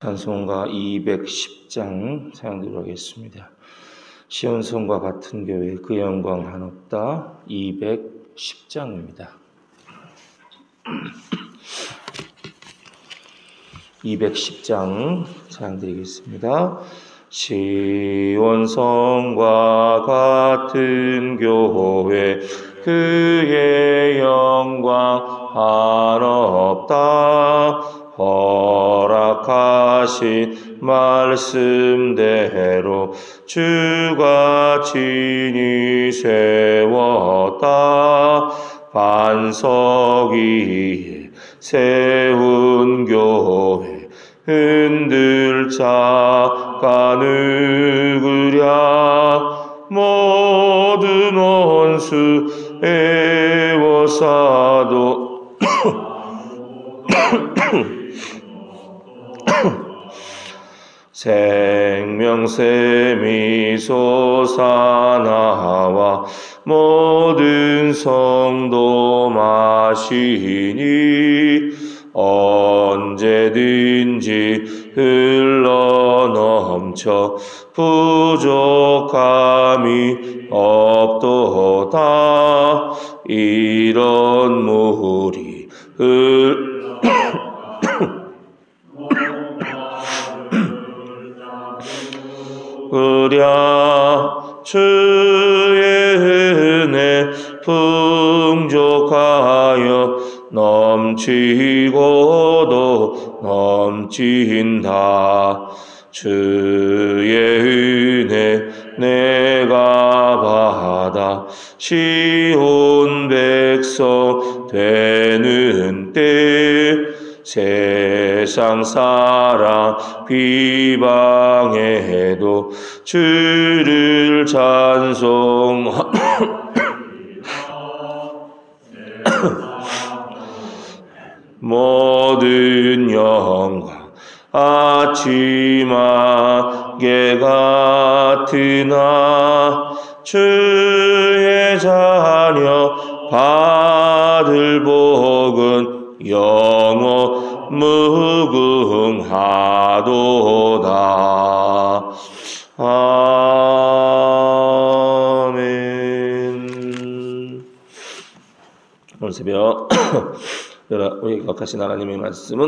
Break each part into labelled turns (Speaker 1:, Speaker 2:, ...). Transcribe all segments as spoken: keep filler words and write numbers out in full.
Speaker 1: 찬송가 이백십 장 사용하도록 하겠습니다. 시온성과 같은 교회 그 영광 한없다 이백십 장입니다. 이백십 장 사용드리겠습니다. 시온성과 같은 교회 그의 영광 한없다 허락하신 말씀대로 주가 친히 세웠다. 반석 위에 세운 교회 흔들 자가 누구랴. 모든 원수 애워싸도 생명샘이 솟아나와 모든 성도 마시니 언제든지 흘러넘쳐 부족함이 없도다. 이런 물이 흘 그랴 주의 은혜 풍족하여 넘치고도 넘친다. 주의 은혜 내가 받아 시온 백성 되는 때 세상 사람 비방해도 주를 찬송 모든 영광 아침 안개 같으나 주의 자녀 받을 복은 영원 무궁하도다. 아멘. 오늘 새벽 우리 격하신 하나님의 말씀은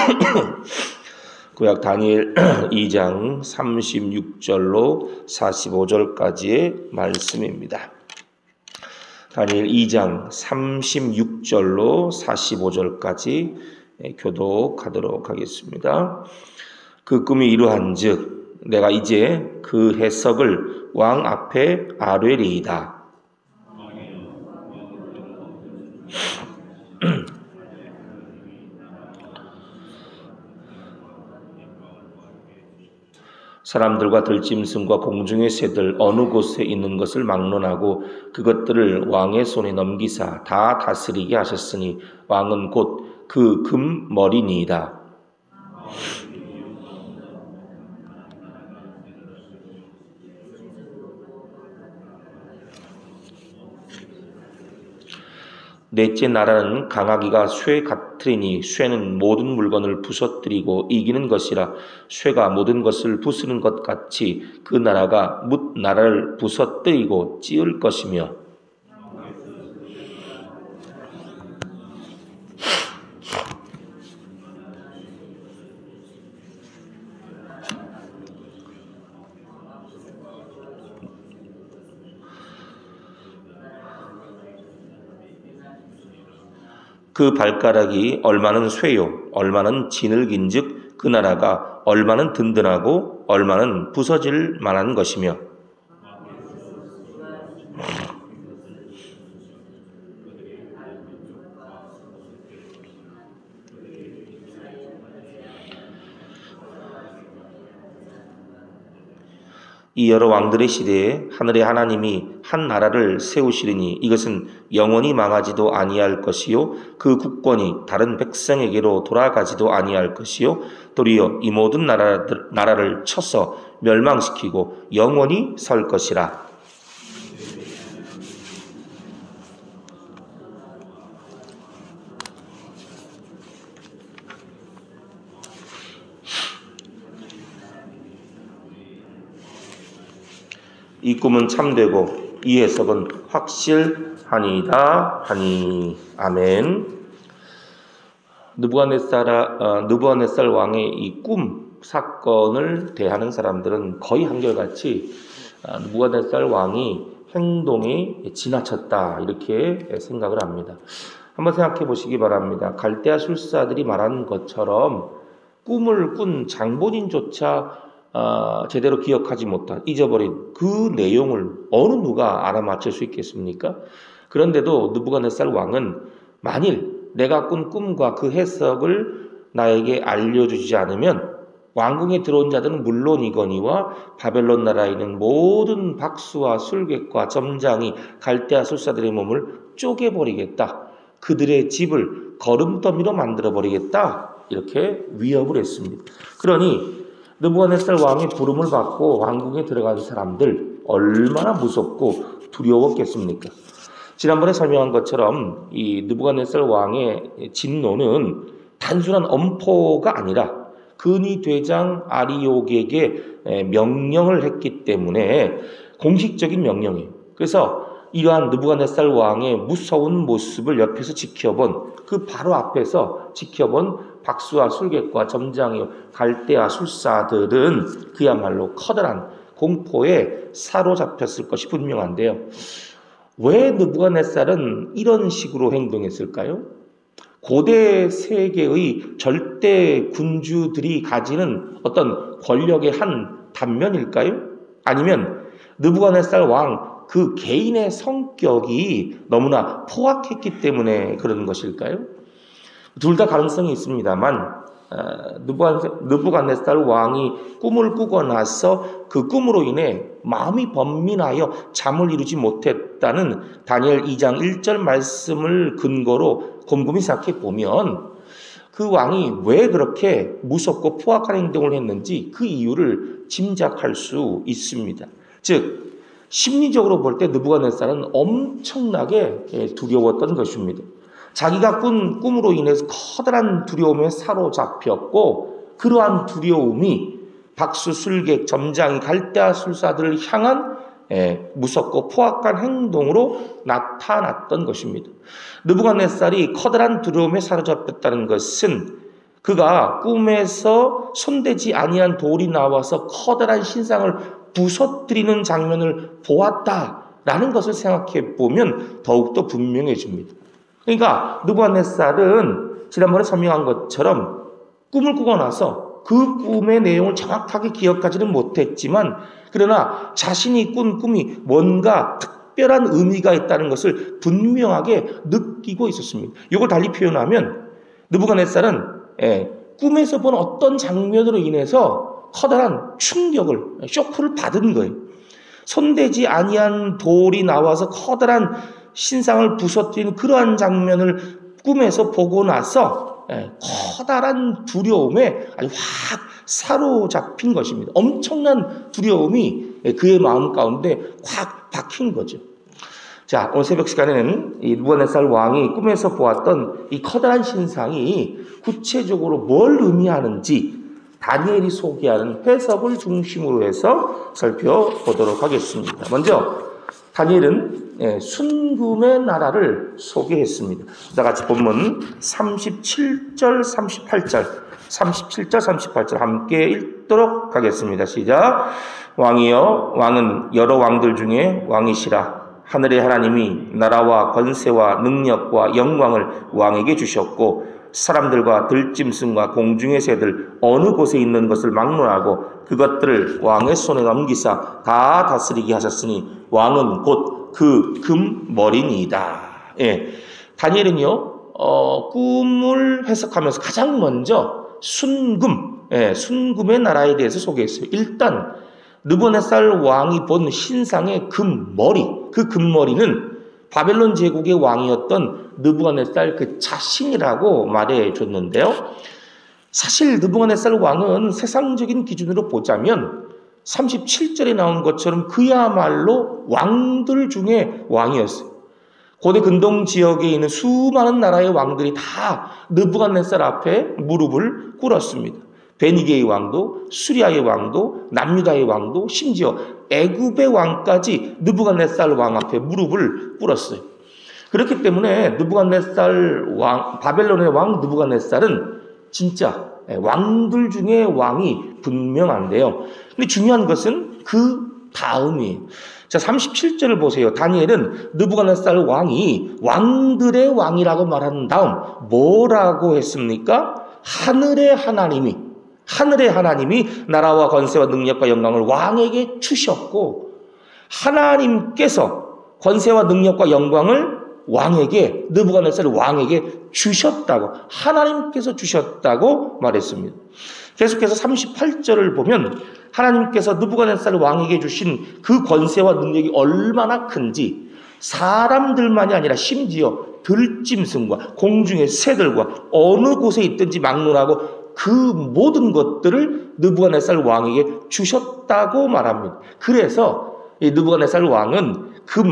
Speaker 1: 구약 다니엘 이 장 삼십육 절로 사십오 절까지의 말씀입니다. 다니엘 이 장 삼십육 절로 사십오 절까지 교독하도록 하겠습니다. 그 꿈이 이루한즉 내가 이제 그 해석을 왕 앞에 아뢰리이다. 사람들과 들짐승과 공중의 새들 어느 곳에 있는 것을 막론하고 그것들을 왕의 손에 넘기사 다 다스리게 하셨으니 왕은 곧 그 금머리니이다. 넷째 나라는 강하기가 쇠 같으리니 쇠는 모든 물건을 부서뜨리고 이기는 것이라. 쇠가 모든 것을 부수는 것 같이 그 나라가 뭇 나라를 부서뜨리고 찌을 것이며 그 발가락이 얼마는 쇠요 얼마는 지늘긴즉 그 나라가 얼마는 든든하고 얼마는 부서질 만한 것이며 이 여러 왕들의 시대에 하늘의 하나님이 한 나라를 세우시리니 이것은 영원히 망하지도 아니할 것이요 그 국권이 다른 백성에게로 돌아가지도 아니할 것이요 도리어 이 모든 나라들, 나라를 쳐서 멸망시키고 영원히 설 것이라. 이 꿈은 참되고 이 해석은 확실하니이다 하니. 아멘. 느부갓네살, 어, 느부갓네살 왕의 이 꿈 사건을 대하는 사람들은 거의 한결같이 어, 느부갓네살 왕이 행동이 지나쳤다 이렇게 생각을 합니다. 한번 생각해 보시기 바랍니다. 갈대아 술사들이 말하는 것처럼 꿈을 꾼 장본인조차 어, 제대로 기억하지 못한, 잊어버린 그 내용을 어느 누가 알아맞힐 수 있겠습니까? 그런데도 느부갓네살 왕은 만일 내가 꾼 꿈과 그 해석을 나에게 알려주지 않으면 왕궁에 들어온 자들은 물론이거니와 바벨론 나라에 있는 모든 박수와 술객과 점장이 갈대아 술사들의 몸을 쪼개버리겠다. 그들의 집을 거름더미로 만들어버리겠다. 이렇게 위협을 했습니다. 그러니 느부갓네살 왕의 부름을 받고 왕궁에 들어간 사람들 얼마나 무섭고 두려웠겠습니까? 지난번에 설명한 것처럼 이 느부갓네살 왕의 진노는 단순한 엄포가 아니라 근위 대장 아리옥에게 명령을 했기 때문에 공식적인 명령이에요. 그래서 이러한 느부갓네살 왕의 무서운 모습을 옆에서 지켜본, 그 바로 앞에서 지켜본 박수와 술객과 점장이요 갈대아 술사들은 그야말로 커다란 공포에 사로잡혔을 것이 분명한데요. 왜 느부갓네살은 이런 식으로 행동했을까요? 고대 세계의 절대 군주들이 가지는 어떤 권력의 한 단면일까요? 아니면 느부갓네살 왕 그 개인의 성격이 너무나 포악했기 때문에 그런 것일까요? 둘 다 가능성이 있습니다만 느부갓네살 왕이 꿈을 꾸고 나서 그 꿈으로 인해 마음이 번민하여 잠을 이루지 못했다는 다니엘 이 장 일 절 말씀을 근거로 곰곰이 생각해 보면 그 왕이 왜 그렇게 무섭고 포악한 행동을 했는지 그 이유를 짐작할 수 있습니다. 즉 심리적으로 볼 때 느부갓네살은 엄청나게 두려웠던 것입니다. 자기가 꾼 꿈으로 인해서 커다란 두려움에 사로잡혔고 그러한 두려움이 박수, 술객, 점장이 갈대아 술사들을 향한 무섭고 포악한 행동으로 나타났던 것입니다. 느부갓네살이 커다란 두려움에 사로잡혔다는 것은 그가 꿈에서 손대지 아니한 돌이 나와서 커다란 신상을 부서뜨리는 장면을 보았다라는 것을 생각해 보면 더욱더 분명해집니다. 그러니까 느부갓네살은 지난번에 설명한 것처럼 꿈을 꾸고 나서 그 꿈의 내용을 정확하게 기억하지는 못했지만 그러나 자신이 꾼 꿈이 뭔가 특별한 의미가 있다는 것을 분명하게 느끼고 있었습니다. 이걸 달리 표현하면 느부갓네살은 예, 꿈에서 본 어떤 장면으로 인해서 커다란 충격을, 쇼크를 받은 거예요. 손대지 아니한 돌이 나와서 커다란 신상을 부서뜨리는 그러한 장면을 꿈에서 보고 나서 커다란 두려움에 아주 확 사로잡힌 것입니다. 엄청난 두려움이 그의 마음 가운데 확 박힌 거죠. 자, 오늘 새벽 시간에는 이 느부갓네살 왕이 꿈에서 보았던 이 커다란 신상이 구체적으로 뭘 의미하는지 다니엘이 소개하는 해석을 중심으로 해서 살펴보도록 하겠습니다. 먼저 다니엘은 순금의 나라를 소개했습니다. 다 같이 본문 삼십칠 절 삼십팔 절 삼십칠 절 삼십팔 절 함께 읽도록 하겠습니다. 시작. 왕이여, 왕은 여러 왕들 중에 왕이시라. 하늘의 하나님이 나라와 권세와 능력과 영광을 왕에게 주셨고 사람들과 들짐승과 공중의 새들 어느 곳에 있는 것을 막론하고 그것들을 왕의 손에 넘기사 다 다스리게 하셨으니 왕은 곧 그 금머리니이다. 예, 다니엘은요 어, 꿈을 해석하면서 가장 먼저 순금, 예, 순금의 나라에 대해서 소개했어요. 일단 느부갓네살 왕이 본 신상의 금머리, 그 금머리는 바벨론 제국의 왕이었던 느부갓네살 그 자신이라고 말해줬는데요. 사실 느부갓네살 왕은 세상적인 기준으로 보자면 삼십칠 절에 나온 것처럼 그야말로 왕들 중에 왕이었어요. 고대 근동 지역에 있는 수많은 나라의 왕들이 다 느부갓네살 앞에 무릎을 꿇었습니다. 베니게의 왕도, 수리아의 왕도, 남유다의 왕도, 심지어 애굽의 왕까지 느부갓네살 왕 앞에 무릎을 꿇었어요. 그렇기 때문에 느부갓네살 왕, 바벨론의 왕 느부갓네살은 진짜 왕들 중에 왕이 분명한데요. 근데 중요한 것은 그 다음이에요. 자, 삼십칠 절을 보세요. 다니엘은 느부갓네살 왕이 왕들의 왕이라고 말한 다음 뭐라고 했습니까? 하늘의 하나님이 하늘의 하나님이 나라와 권세와 능력과 영광을 왕에게 주셨고, 하나님께서 권세와 능력과 영광을 왕에게, 느부갓네살 왕에게 주셨다고, 하나님께서 주셨다고 말했습니다. 계속해서 삼십팔 절을 보면 하나님께서 느부갓네살 왕에게 주신 그 권세와 능력이 얼마나 큰지, 사람들만이 아니라 심지어 들짐승과 공중의 새들과 어느 곳에 있든지 막론하고 그 모든 것들을 느부갓네살 왕에게 주셨다고 말합니다. 그래서 이 느부갓네살 왕은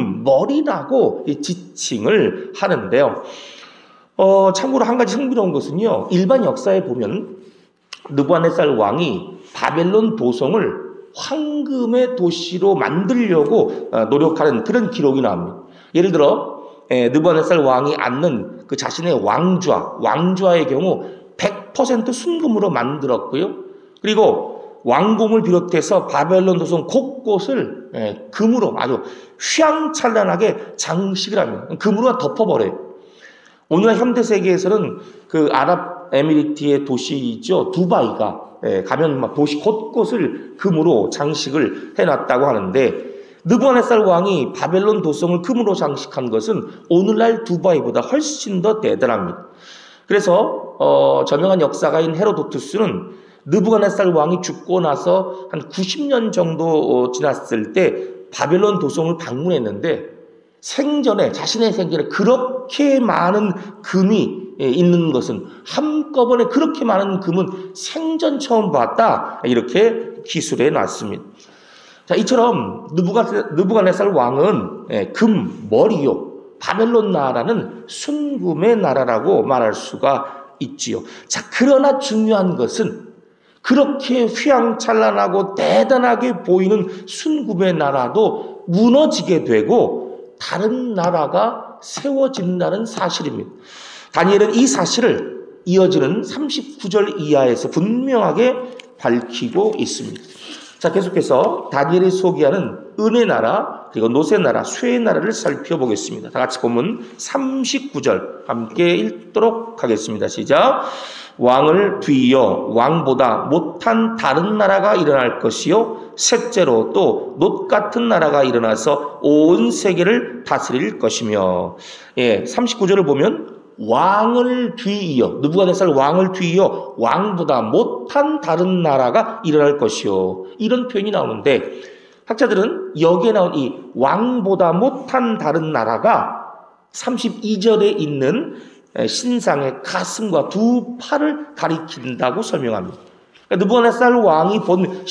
Speaker 1: 금머리라고 지칭을 하는데요. 어, 참고로 한 가지 흥미로운 것은요, 일반 역사에 보면 느부갓네살 왕이 바벨론 도성을 황금의 도시로 만들려고 노력하는 그런 기록이 나옵니다. 예를 들어 느부갓네살 왕이 앉는 그 자신의 왕좌, 왕좌의 경우 백 퍼센트 순금으로 만들었고요. 그리고 왕궁을 비롯해서 바벨론 도성 곳곳을 금으로 아주 휘황찬란하게 장식을 합니다. 금으로 덮어버려요. 오늘날 현대 세계에서는 그 아랍에미리트의 도시이죠, 두바이가 가면 막 도시 곳곳을 금으로 장식을 해놨다고 하는데, 느부갓네살 왕이 바벨론 도성을 금으로 장식한 것은 오늘날 두바이보다 훨씬 더 대단합니다. 그래서 어, 저명한 역사가인 헤로도투스는 느부갓네살 왕이 죽고 나서 한 구십 년 정도 지났을 때 바벨론 도성을 방문했는데, 생전에, 자신의 생전에 그렇게 많은 금이 있는 것은, 한꺼번에 그렇게 많은 금은 생전 처음 봤다, 이렇게 기술해 놨습니다. 자, 이처럼 느부갓네살 왕은 금 머리요, 바벨론 나라는 순금의 나라라고 말할 수가 있지요. 자, 그러나 중요한 것은 그렇게 휘황찬란하고 대단하게 보이는 순금의 나라도 무너지게 되고 다른 나라가 세워진다는 사실입니다. 다니엘은 이 사실을 이어지는 삼십구 절 이하에서 분명하게 밝히고 있습니다. 자, 계속해서 다니엘이 소개하는 은혜 나라, 그리고 노새 나라, 쇠의 나라를 살펴보겠습니다. 다 같이 본문 삼십구 절 함께 읽도록 하겠습니다. 시작. 왕을 뒤이어 왕보다 못한 다른 나라가 일어날 것이요, 셋째로 또 놋 같은 나라가 일어나서 온 세계를 다스릴 것이며. 예, 삼십구 절을 보면 왕을 뒤이어, 느부갓네살 왕을 뒤이어 왕보다 못한 다른 나라가 일어날 것이요, 이런 표현이 나오는데, 학자들은 여기에 나온 이 왕보다 못한 다른 나라가 삼십이 절에 있는 신상의 가슴과 두 팔을 가리킨다고 설명합니다. 그러니까 느부갓네살 왕이 본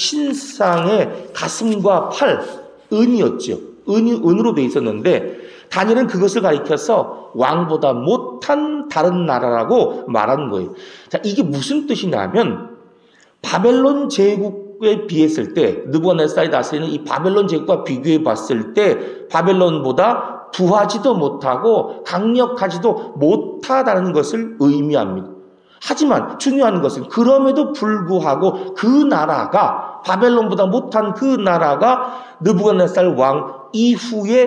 Speaker 1: 신상의 가슴과 팔, 은이었죠. 은이 은으로 되어 있었는데, 다니엘은 그것을 가리켜서 왕보다 못한 다른 나라라고 말하는 거예요. 자, 이게 무슨 뜻이냐면, 바벨론 제국에 비했을 때, 느부갓네살이 다스리는 이 바벨론 제국과 비교해 봤을 때 바벨론보다 부하지도 못하고 강력하지도 못하다는 것을 의미합니다. 하지만 중요한 것은 그럼에도 불구하고 그 나라가, 바벨론보다 못한 그 나라가 느부갓네살 왕 이후에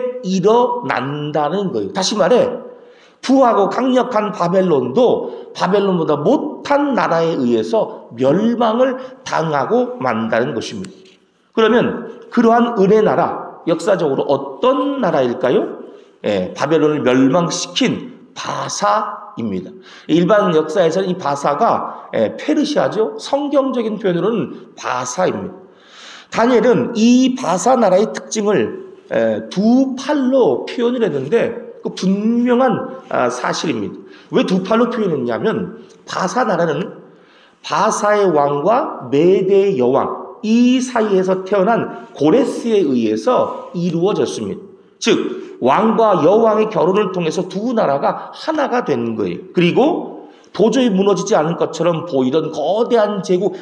Speaker 1: 일어난다는 거예요. 다시 말해, 부하고 강력한 바벨론도 바벨론보다 못한 나라에 의해서 멸망을 당하고 만다는 것입니다. 그러면 그러한 은혜 나라, 역사적으로 어떤 나라일까요? 예, 바벨론을 멸망시킨 바사입니다. 일반 역사에서는 이 바사가 예, 페르시아죠. 성경적인 표현으로는 바사입니다. 다니엘은 이 바사 나라의 특징을 에, 두 팔로 표현을 했는데 그 분명한 아, 사실입니다. 왜 두 팔로 표현했냐면, 바사 나라는 바사의 왕과 메대의 여왕 이 사이에서 태어난 고레스에 의해서 이루어졌습니다. 즉 왕과 여왕의 결혼을 통해서 두 나라가 하나가 된 거예요. 그리고 도저히 무너지지 않을 것처럼 보이던 거대한 제국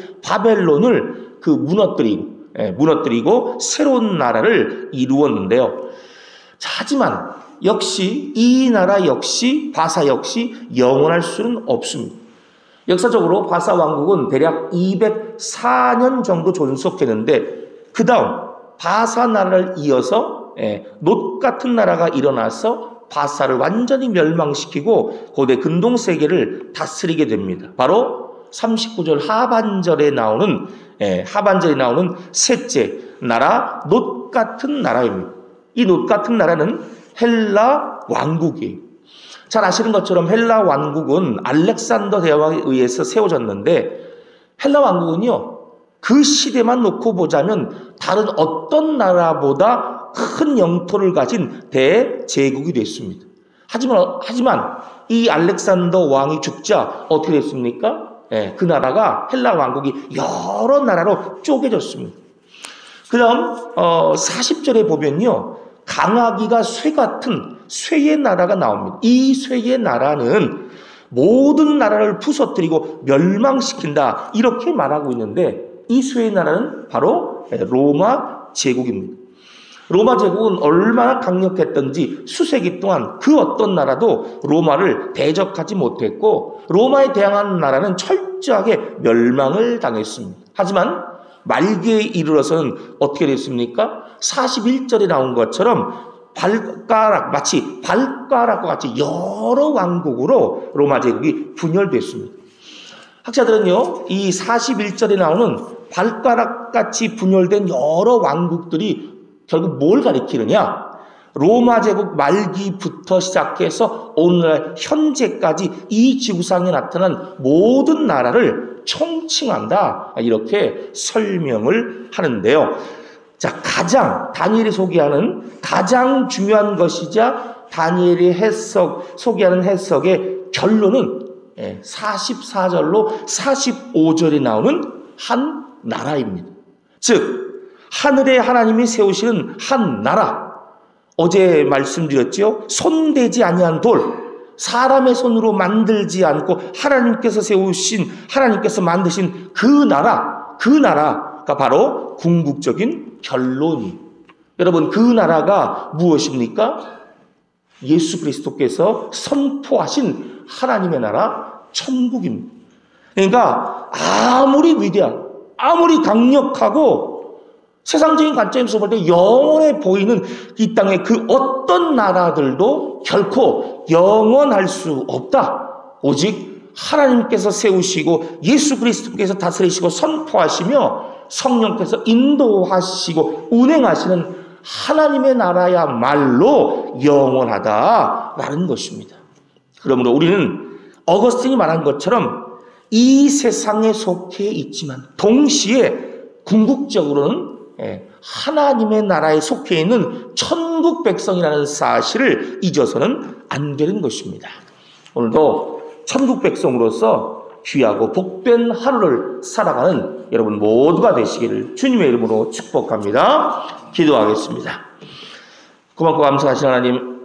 Speaker 1: 바벨론을 그 무너뜨리고, 예, 무너뜨리고 새로운 나라를 이루었는데요. 자, 하지만 역시 이 나라 역시 바사 역시 영원할 수는 없습니다. 역사적으로 바사 왕국은 대략 이백사 년 정도 존속했는데 그 다음 바사 나라를 이어서 예, 놋 같은 나라가 일어나서 바사를 완전히 멸망시키고 고대 근동세계를 다스리게 됩니다. 바로 삼십구 절 하반절에 나오는 예, 하반절에 나오는 셋째 나라 놋 같은 나라입니다. 이 놋 같은 나라는 헬라 왕국이에요. 잘 아시는 것처럼 헬라 왕국은 알렉산더 대왕에 의해서 세워졌는데 헬라 왕국은요 그 시대만 놓고 보자면 다른 어떤 나라보다 큰 영토를 가진 대제국이 됐습니다. 하지만 하지만 이 알렉산더 왕이 죽자 어떻게 됐습니까? 예, 그 나라가 헬라 왕국이 여러 나라로 쪼개졌습니다. 그다음 어, 사십 절에 보면요 강아기가 쇠 같은 쇠의 나라가 나옵니다. 이 쇠의 나라는 모든 나라를 부서뜨리고 멸망시킨다 이렇게 말하고 있는데 이 쇠의 나라는 바로 로마 제국입니다. 로마 제국은 얼마나 강력했던지 수세기 동안 그 어떤 나라도 로마를 대적하지 못했고 로마에 대항하는 나라는 철저하게 멸망을 당했습니다. 하지만 말기에 이르러서는 어떻게 됐습니까? 사십일 절에 나온 것처럼 발가락, 마치 발가락과 같이 여러 왕국으로 로마 제국이 분열됐습니다. 학자들은요, 이 사십일 절에 나오는 발가락같이 분열된 여러 왕국들이 결국 뭘 가리키느냐? 로마 제국 말기부터 시작해서 오늘날 현재까지 이 지구상에 나타난 모든 나라를 총칭한다. 이렇게 설명을 하는데요. 자, 가장 다니엘이 소개하는 가장 중요한 것이자 다니엘이 해석, 소개하는 해석의 결론은 사십사 절로 사십오 절에 나오는 한 나라입니다. 즉 하늘의 하나님이 세우시는 한 나라. 어제 말씀드렸죠. 손대지 아니한 돌. 사람의 손으로 만들지 않고 하나님께서 세우신, 하나님께서 만드신 그 나라, 그 나라가 바로 궁극적인 결론이. 여러분, 그 나라가 무엇입니까? 예수 그리스도께서 선포하신 하나님의 나라, 천국입니다. 그러니까 아무리 위대한, 아무리 강력하고 세상적인 관점에서 볼 때 영원해 보이는 이 땅의 그 어떤 나라들도 결코 영원할 수 없다. 오직 하나님께서 세우시고 예수 그리스도께서 다스리시고 선포하시며 성령께서 인도하시고 운행하시는 하나님의 나라야말로 영원하다라는 것입니다. 그러므로 우리는 어거스틴이 말한 것처럼 이 세상에 속해 있지만 동시에 궁극적으로는 하나님의 나라에 속해 있는 천국 백성이라는 사실을 잊어서는 안 되는 것입니다. 오늘도 천국 백성으로서 귀하고 복된 하루를 살아가는 여러분 모두가 되시기를 주님의 이름으로 축복합니다. 기도하겠습니다. 고맙고 감사하신 하나님,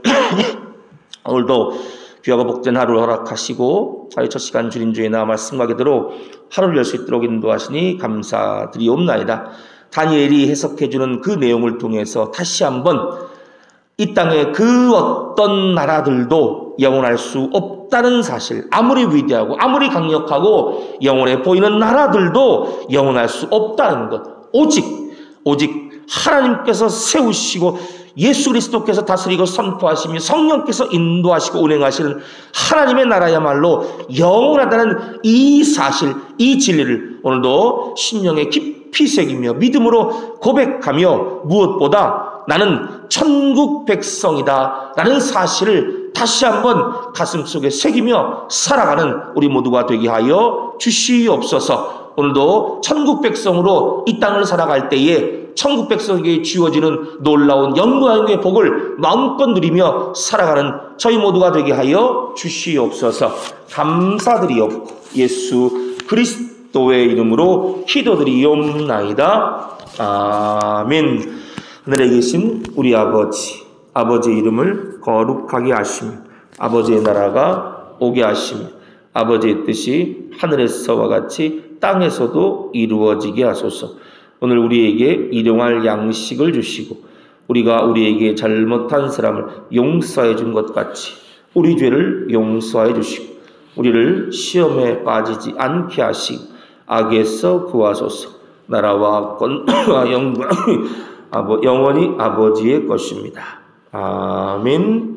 Speaker 1: 오늘도 귀하고 복된 하루를 허락하시고 첫 시간 주님 주의 나 말씀과 기도로 하루를 열 수 있도록 인도하시니 감사드리옵나이다. 다니엘이 해석해주는 그 내용을 통해서 다시 한번 이 땅의 그 어떤 나라들도 영원할 수 없다는 사실, 아무리 위대하고 아무리 강력하고 영원해 보이는 나라들도 영원할 수 없다는 것, 오직 오직 하나님께서 세우시고 예수 그리스도께서 다스리고 선포하시며 성령께서 인도하시고 운행하시는 하나님의 나라야말로 영원하다는 이 사실, 이 진리를 오늘도 심령에 깊이 새기며 믿음으로 고백하며 무엇보다 나는 천국 백성이다 라는 사실을 다시 한번 가슴속에 새기며 살아가는 우리 모두가 되게 하여 주시옵소서. 오늘도 천국 백성으로 이 땅을 살아갈 때에 천국 백성에게 주어지는 놀라운 영광의 복을 마음껏 누리며 살아가는 저희 모두가 되게 하여 주시옵소서. 감사드리옵고 예수 그리스도의 이름으로 기도드리옵나이다. 아멘. 하늘에 계신 우리 아버지, 아버지의 이름을 거룩하게 하시며 아버지의 나라가 오게 하시며 아버지의 뜻이 하늘에서와 같이 땅에서도 이루어지게 하소서. 오늘 우리에게 일용할 양식을 주시고 우리가 우리에게 잘못한 사람을 용서해 준 것 같이 우리 죄를 용서해 주시고 우리를 시험에 빠지지 않게 하시고 악에서 구하소서. 나라와 권능과 영광이 영원히 아버지의 것입니다. 아멘.